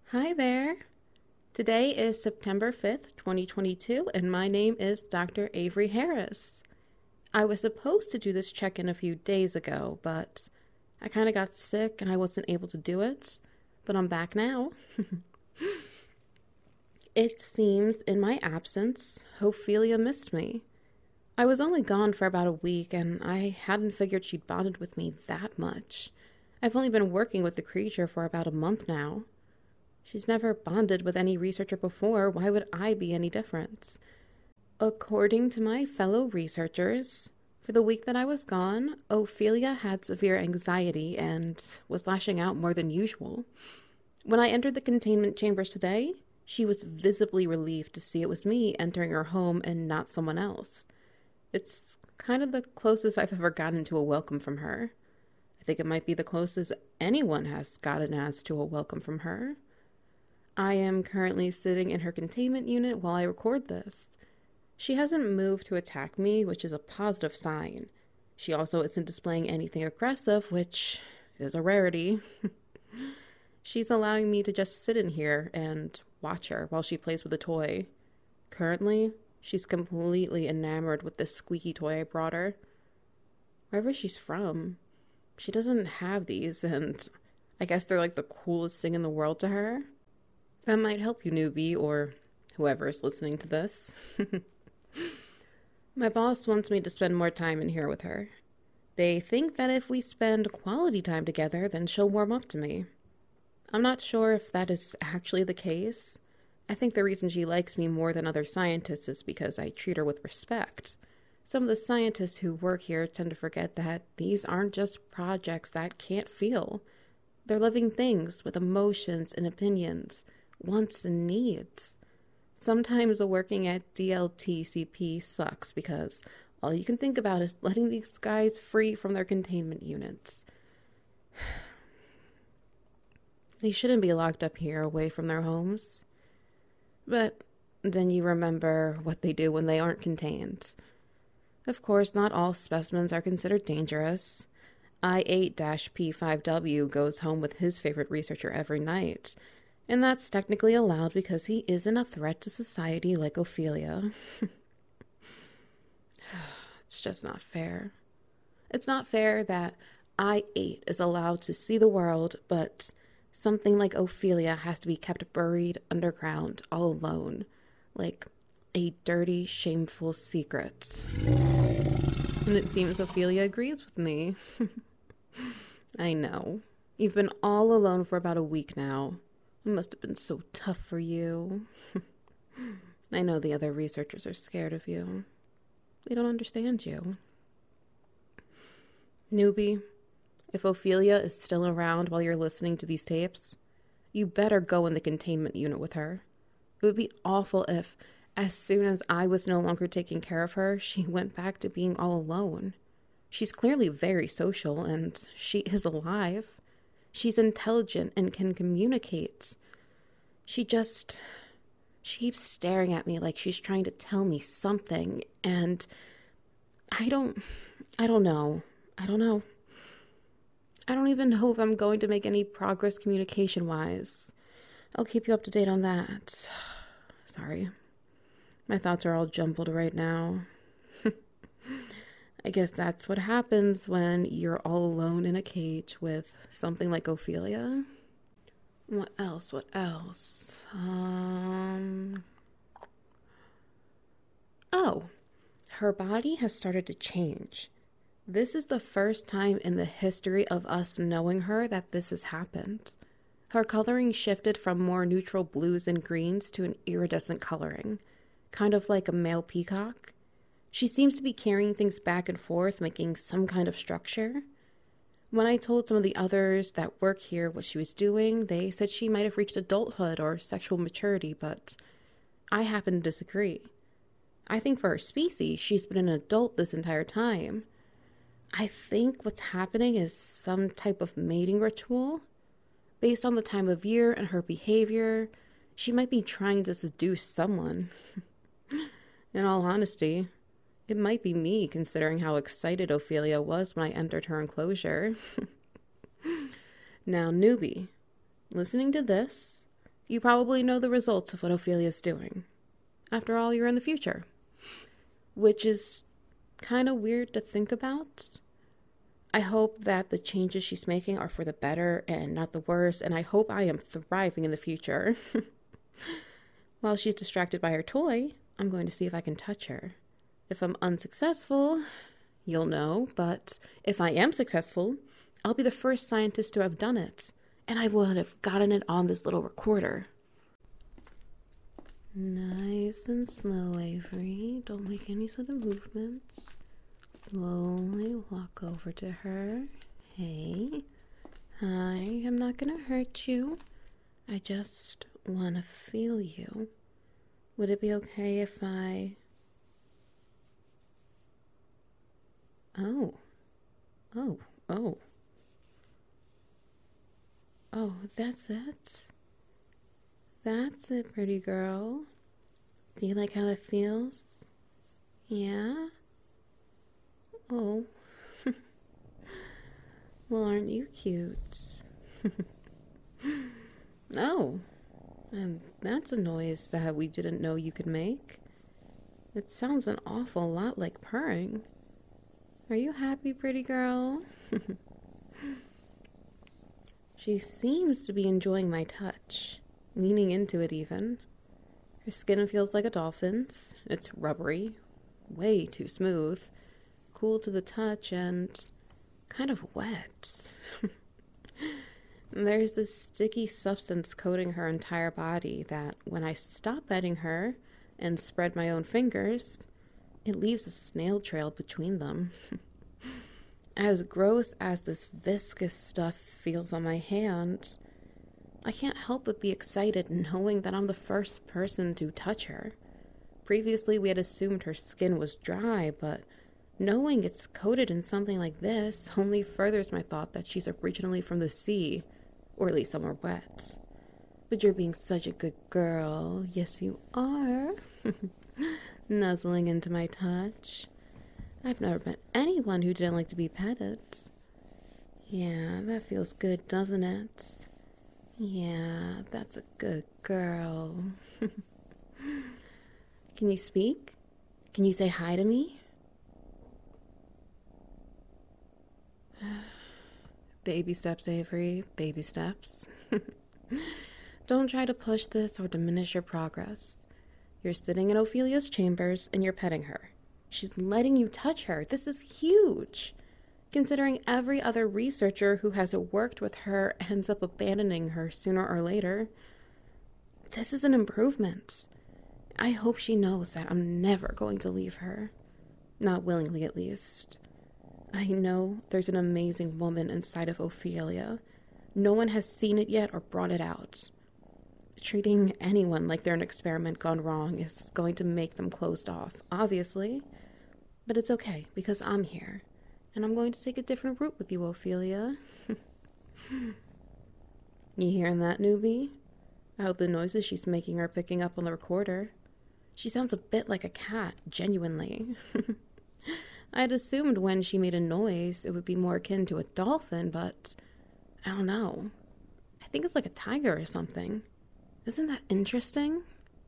Hi there. Today is September 5th, 2022, and my name is Dr. Avery Harris. I was supposed to do this check-in a few days ago, but I kind of got sick and I wasn't able to do it, but I'm back now. It seems in my absence, Ophelia missed me. I was only gone for about a week and I hadn't figured she'd bonded with me that much. I've only been working with the creature for about a month now. She's never bonded with any researcher before. Why would I be any different? According to my fellow researchers, for the week that I was gone, Ophelia had severe anxiety and was lashing out more than usual. When I entered the containment chambers today, she was visibly relieved to see it was me entering her home and not someone else. It's kind of the closest I've ever gotten to a welcome from her. I think it might be the closest anyone has gotten as to a welcome from her. I am currently sitting in her containment unit while I record this. She hasn't moved to attack me, which is a positive sign. She also isn't displaying anything aggressive, which is a rarity. She's allowing me to just sit in here and watch her while she plays with a toy. Currently, she's completely enamored with this squeaky toy I brought her. Wherever she's from, she doesn't have these, and I guess they're like the coolest thing in the world to her. That might help you, newbie, or whoever is listening to this. My boss wants me to spend more time in here with her. They think that if we spend quality time together, then she'll warm up to me. I'm not sure if that is actually the case. I think the reason she likes me more than other scientists is because I treat her with respect. Some of the scientists who work here tend to forget that these aren't just projects that can't feel. They're living things with emotions and opinions, wants and needs. Sometimes working at DLTCP sucks because all you can think about is letting these guys free from their containment units. They shouldn't be locked up here away from their homes. But then you remember what they do when they aren't contained. Of course, not all specimens are considered dangerous. I-8-P5W goes home with his favorite researcher every night, and that's technically allowed because he isn't a threat to society like Ophelia. It's just not fair. It's not fair that I-8 is allowed to see the world, but something like Ophelia has to be kept buried underground all alone, like a dirty, shameful secret. And it seems Ophelia agrees with me. I know. You've been all alone for about a week now. It must have been so tough for you. I know the other researchers are scared of you. They don't understand you. Newbie, if Ophelia is still around while you're listening to these tapes, you better go in the containment unit with her. It would be awful if, as soon as I was no longer taking care of her, she went back to being all alone. She's clearly very social, and she is alive. She's intelligent and can communicate. She keeps staring at me like she's trying to tell me something, and I don't know. I don't even know if I'm going to make any progress communication-wise. I'll keep you up to date on that. Sorry. My thoughts are all jumbled right now. I guess that's what happens when you're all alone in a cage with something like Ophelia. What else? Oh, her body has started to change. This is the first time in the history of us knowing her that this has happened. Her coloring shifted from more neutral blues and greens to an iridescent coloring, kind of like a male peacock. She seems to be carrying things back and forth, making some kind of structure. When I told some of the others that work here what she was doing, they said she might have reached adulthood or sexual maturity, but I happen to disagree. I think for her species, she's been an adult this entire time. I think what's happening is some type of mating ritual. Based on the time of year and her behavior, she might be trying to seduce someone. In all honesty, it might be me, considering how excited Ophelia was when I entered her enclosure. Now, newbie, listening to this, You probably know the results of what Ophelia's doing. After all, you're in the future. Which is kind of weird to think about. I hope that the changes she's making are for the better and not the worse, and I hope I am thriving in the future. While she's distracted by her toy, I'm going to see if I can touch her. If I'm unsuccessful, you'll know, but if I am successful, I'll be the first scientist to have done it, and I will have gotten it on this little recorder. Nice and slow, Avery. Don't make any sudden movements. Slowly walk over to her. Hey. Hi, I'm not gonna hurt you. I just want to feel you. Would it be okay if I... Oh. Oh, that's it? That's it, pretty girl. Do you like how that feels? Yeah? Oh. Well, aren't you cute? Oh. And that's a noise that we didn't know you could make. It sounds an awful lot like purring. Are you happy, pretty girl? She seems to be enjoying my touch, leaning into it even. Her skin feels like a dolphin's. It's rubbery, way too smooth, cool to the touch, and kind of wet. There's this sticky substance coating her entire body that when I stop petting her and spread my own fingers, it leaves a snail trail between them. As gross as this viscous stuff feels on my hand, I can't help but be excited knowing that I'm the first person to touch her. Previously, we had assumed her skin was dry, but knowing it's coated in something like this only furthers my thought that she's originally from the sea, or at least somewhere wet. But you're being such a good girl. Yes, you are. Nuzzling into my touch. I've never met anyone who didn't like to be petted. Yeah, that feels good, doesn't it? Yeah, that's a good girl. Can you speak? Can you say hi to me? Baby steps, Avery. Baby steps. Don't try to push this or diminish your progress. You're sitting in Ophelia's chambers and you're petting her. She's letting you touch her. This is huge. Considering every other researcher who has worked with her ends up abandoning her sooner or later. This is an improvement. I hope she knows that I'm never going to leave her. Not willingly, at least. I know there's an amazing woman inside of Ophelia. No one has seen it yet or brought it out. Treating anyone like they're an experiment gone wrong is going to make them closed off, obviously. But it's okay, because I'm here. And I'm going to take a different route with you, Ophelia. You hearing that, newbie? I hope the noises she's making are picking up on the recorder. She sounds a bit like a cat, genuinely. I'd assumed when she made a noise, it would be more akin to a dolphin, but I don't know. I think it's like a tiger or something. Isn't that interesting?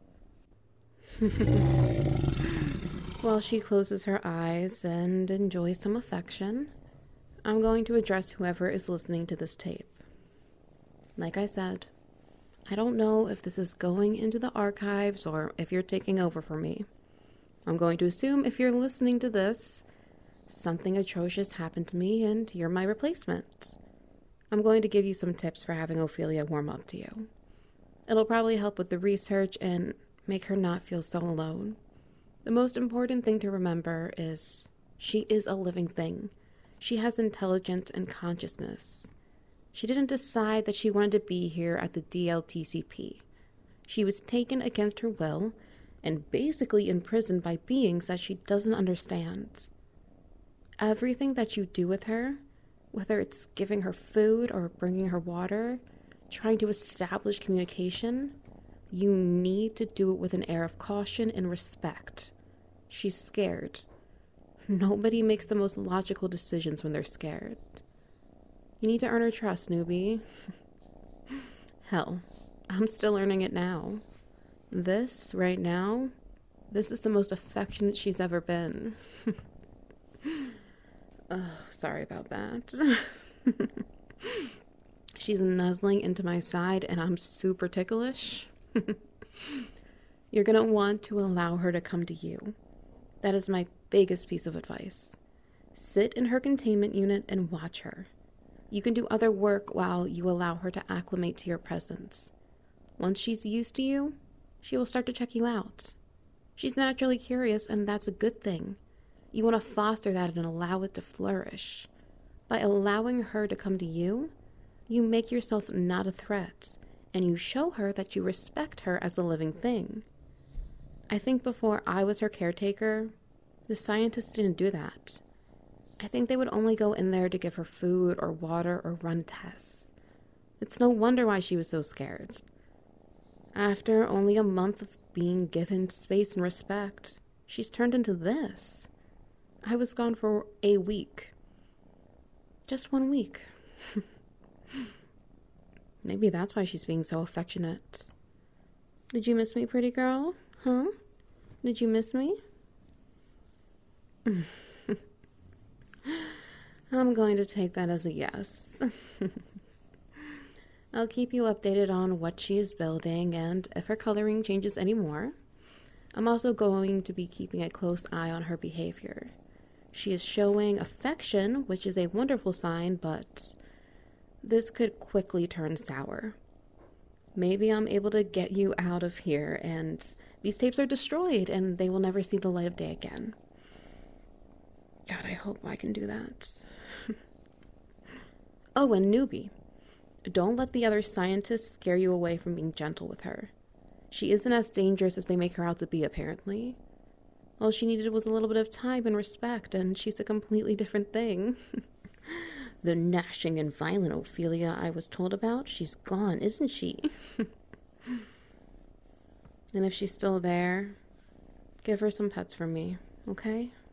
While she closes her eyes and enjoys some affection, I'm going to address whoever is listening to this tape. Like I said, I don't know if this is going into the archives or if you're taking over for me. I'm going to assume if you're listening to this, something atrocious happened to me and you're my replacement. I'm going to give you some tips for having Ophelia warm up to you. It'll probably help with the research and make her not feel so alone. The most important thing to remember is she is a living thing. She has intelligence and consciousness. She didn't decide that she wanted to be here at the DLTCP. She was taken against her will and basically imprisoned by beings that she doesn't understand. Everything that you do with her, whether it's giving her food or bringing her water, trying to establish communication, you need to do it with an air of caution and respect. She's scared. Nobody makes the most logical decisions when they're scared. You need to earn her trust, newbie. Hell, I'm still learning it now. This, right now, this is the most affectionate she's ever been. Oh, sorry about that. She's nuzzling into my side and I'm super ticklish. You're gonna want to allow her to come to you. That is my biggest piece of advice. Sit in her containment unit and watch her. You can do other work while you allow her to acclimate to your presence. Once she's used to you, she will start to check you out. She's naturally curious, and that's a good thing. You want to foster that and allow it to flourish. By allowing her to come to you, you make yourself not a threat, and you show her that you respect her as a living thing. I think before I was her caretaker, the scientists didn't do that. I think they would only go in there to give her food or water or run tests. It's no wonder why she was so scared. After only a month of being given space and respect, she's turned into this. I was gone for a week. Just 1 week. Maybe that's why she's being so affectionate. Did you miss me, pretty girl? Huh? Did you miss me? I'm going to take that as a yes. I'll keep you updated on what she is building and if her coloring changes anymore. I'm also going to be keeping a close eye on her behavior. She is showing affection, which is a wonderful sign, but this could quickly turn sour. Maybe I'm able to get you out of here and these tapes are destroyed and they will never see the light of day again. God, I hope I can do that. Oh, and newbie. Don't let the other scientists scare you away from being gentle with her. She isn't as dangerous as they make her out to be, apparently. All she needed was a little bit of time and respect, and she's a completely different thing. The gnashing and violent Ophelia I was told about, she's gone, isn't she? And if she's still there, give her some pets from me, okay?